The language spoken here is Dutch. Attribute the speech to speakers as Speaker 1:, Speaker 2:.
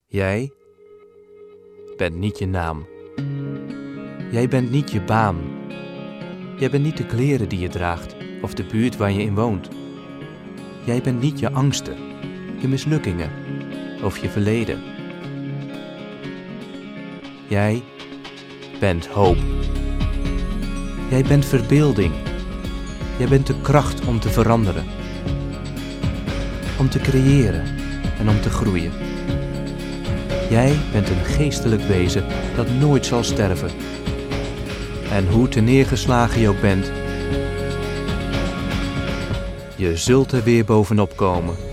Speaker 1: Jij bent niet je naam. Jij bent niet je baan. Jij bent niet de kleren die je draagt of de buurt waar je in woont. Jij bent niet je angsten, je mislukkingen of je verleden. Jij bent hoop. Jij bent verbeelding. Jij bent de kracht om te veranderen. Om te creëren en om te groeien. Jij bent een geestelijk wezen dat nooit zal sterven. En hoe terneergeslagen je ook bent, je zult er weer bovenop komen.